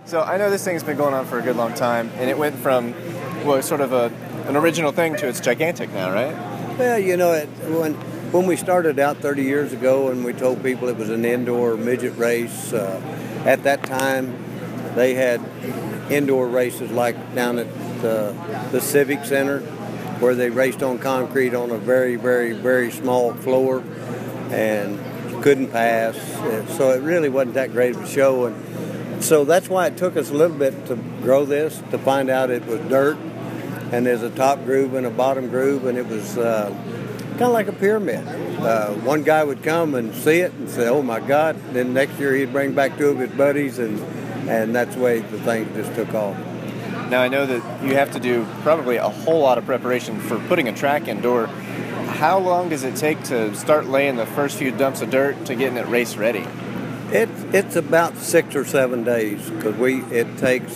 So I know this thing's been going on for a good long time, and it went from, well, sort of an original thing to it's gigantic now, right? Well, you know, when we started out 30 years ago and we told people it was an indoor midget race, at that time they had indoor races like down at the Civic Center where they raced on concrete on a very, very, very small floor and couldn't pass. So it really wasn't that great of a show. And so that's why it took us a little bit to grow this, to find out it was dirt. And there's a top groove and a bottom groove, and it was kind of like a pyramid. One guy would come and see it and say, "Oh my God!" Then next year he'd bring back two of his buddies, and that's the way the thing just took off. Now I know that you have to do probably a whole lot of preparation for putting a track indoor. How long does it take to start laying the first few dumps of dirt to getting it race ready? It's about 6 or 7 days because it takes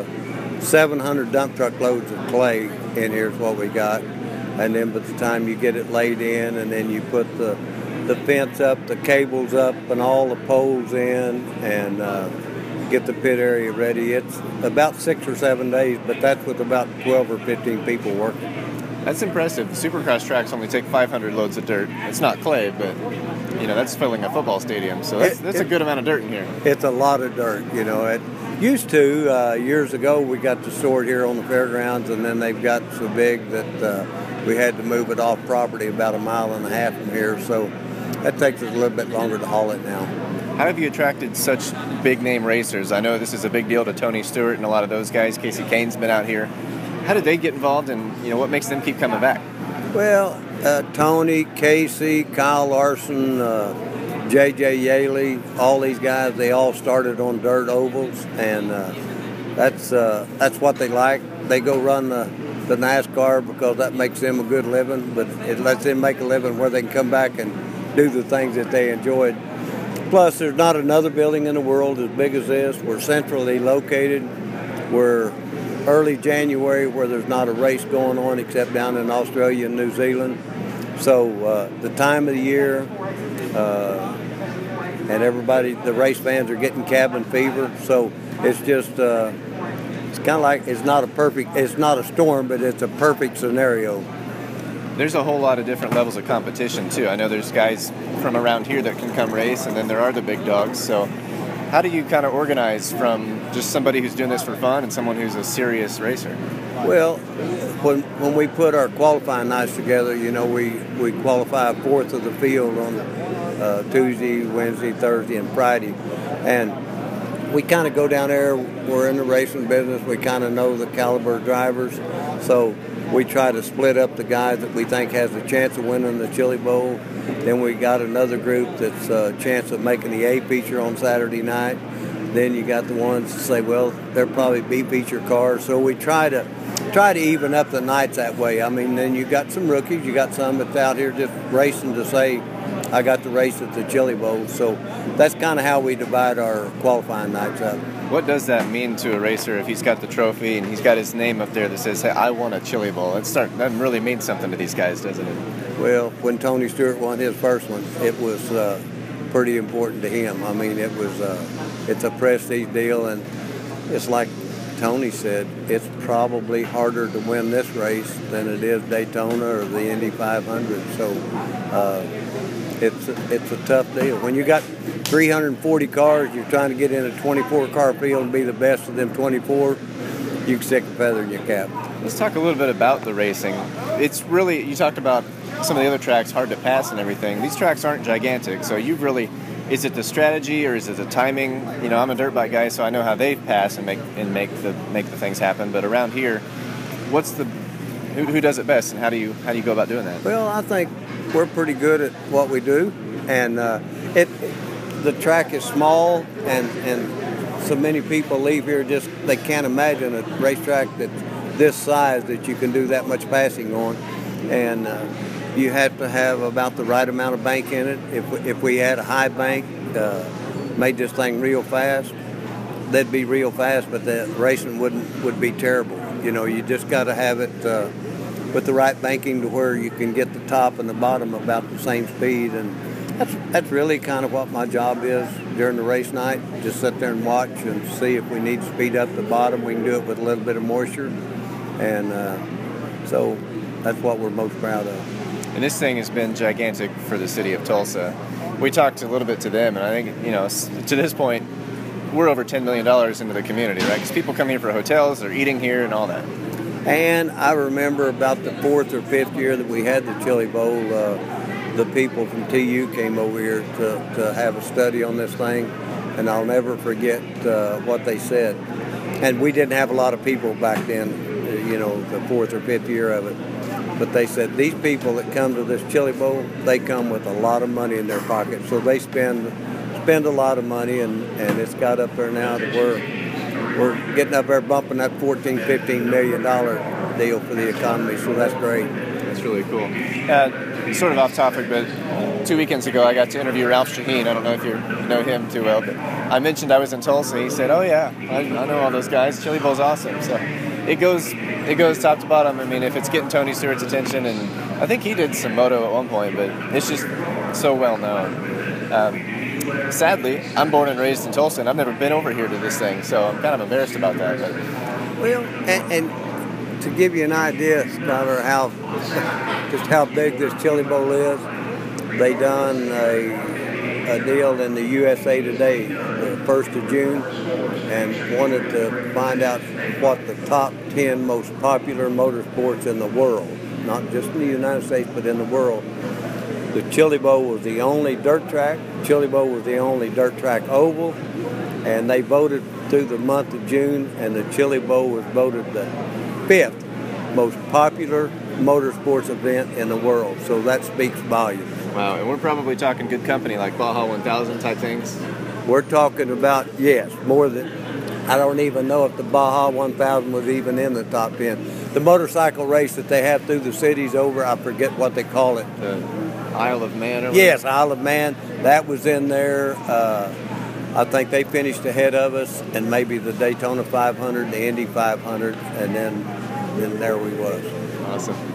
700 dump truck loads of clay in here is what we got, and then by the time you get it laid in, and then you put the fence up, the cables up, and all the poles in, and get the pit area ready. It's about 6 or 7 days, but that's with about 12 or 15 people working. That's impressive. The Supercross tracks only take 500 loads of dirt. It's not clay, but that's filling a football stadium. So that's a good amount of dirt in here. It's a lot of dirt. It used to years ago we got to store it here on the fairgrounds, and then they've got so big that we had to move it off property about 1.5 miles from here. So that takes us a little bit longer to haul it now. How have you attracted such big name racers? I know this is a big deal to Tony Stewart and a lot of those guys. Casey Kane's been out here. How did they get involved, and what makes them keep coming back? Well, Tony, Casey, Kyle Larson, J.J. Yaley, all these guys, they all started on dirt ovals, and that's what they like. They go run the NASCAR because that makes them a good living, but it lets them make a living where they can come back and do the things that they enjoyed. Plus, there's not another building in the world as big as this. We're centrally located. We're early January where there's not a race going on except down in Australia and New Zealand. So the time of the year and everybody, the race fans are getting cabin fever. So it's just, it's kind of like, it's not a storm, but it's a perfect scenario. There's a whole lot of different levels of competition too. I know there's guys from around here that can come race, and then there are the big dogs. So how do you kind of organize from just somebody who's doing this for fun and someone who's a serious racer? Well, when we put our qualifying nights together, we qualify a fourth of the field on Tuesday, Wednesday, Thursday, and Friday. And we kind of go down there. We're in the racing business. We kind of know the caliber of drivers. So we try to split up the guys that we think has a chance of winning the Chili Bowl. Then we got another group that's a chance of making the A feature on Saturday night. Then you got the ones that say, well, they'll probably B feature cars. So we try to even up the nights that way. I mean, then you got some rookies. You got some that's out here just racing to say, I got the race at the Chili Bowl. So that's kind of how we divide our qualifying nights up. What does that mean to a racer if he's got the trophy and he's got his name up there that says, hey, I won a Chili Bowl? That really means something to these guys, doesn't it? Well, when Tony Stewart won his first one, it was pretty important to him. I mean, it's a prestige deal, and it's like Tony said, it's probably harder to win this race than it is Daytona or the Indy 500. So it's a tough deal. When you got 340 cars, you're trying to get in a 24-car field and be the best of them 24, you can stick a feather in your cap. Let's talk a little bit about the racing. It's really, you talked about some of the other tracks, hard to pass and everything. These tracks aren't gigantic, so you've really, is it the strategy or is it the timing? I'm a dirt bike guy, so I know how they pass and make the things happen. But around here, who does it best, and how do you go about doing that? Well, I think we're pretty good at what we do, and the track is small, and so many people leave here they can't imagine a racetrack that's this size that you can do that much passing on, and you have to have about the right amount of bank in it. If we had a high bank, made this thing real fast, they'd be real fast, but the racing would be terrible. You just got to have it with the right banking to where you can get the top and the bottom about the same speed, and That's really kind of what my job is during the race night. Just sit there and watch and see if we need to speed up the bottom. We can do it with a little bit of moisture, and so that's what we're most proud of. And this thing has been gigantic for the city of Tulsa. We talked a little bit to them, and I think, you know, to this point, we're over $10 million into the community, right? Because people come here for hotels, they're eating here and all that. And I remember about the fourth or fifth year that we had the Chili Bowl, the people from TU came over here to have a study on this thing, and I'll never forget what they said. And we didn't have a lot of people back then, you know, the fourth or fifth year of it. But they said these people that come to this Chili Bowl, they come with a lot of money in their pocket. So they spend a lot of money, and it's got up there now that we're getting up there bumping that $14-15 million deal for the economy. So that's great. That's really cool. Sort of off topic, but 2 weekends ago I got to interview Ralph Shaheen. I don't know if you know him too well, but I mentioned I was in Tulsa. He said, "Oh yeah, I know all those guys. Chili Bowl's awesome." So it goes top to bottom. I mean, if it's getting Tony Stewart's attention, and I think he did some moto at one point, but it's just so well known. Sadly, I'm born and raised in Tulsa, and I've never been over here to this thing, so I'm kind of embarrassed about that. But. Well, and to give you an idea, Skyler, how big this Chili Bowl is, they done a deal in the USA Today the 1st of June and wanted to find out what the top 10 most popular motorsports in the world, not just in the United States, but in the world. The Chili Bowl was the only dirt track. Chili Bowl was the only dirt track oval, and they voted through the month of June, and the Chili Bowl was voted the 5th most popular motorsports event in the world. So that speaks volumes. Wow, and we're probably talking good company like Baja 1000 type things. We're talking about, yes, more than, I don't even know if the Baja 1000 was even in the top 10. The motorcycle race that they have through the cities over, I forget what they call it. The Isle of Man? Or yes, Isle of Man. That was in there. I think they finished ahead of us, and maybe the Daytona 500, the Indy 500, and then there we was. Awesome.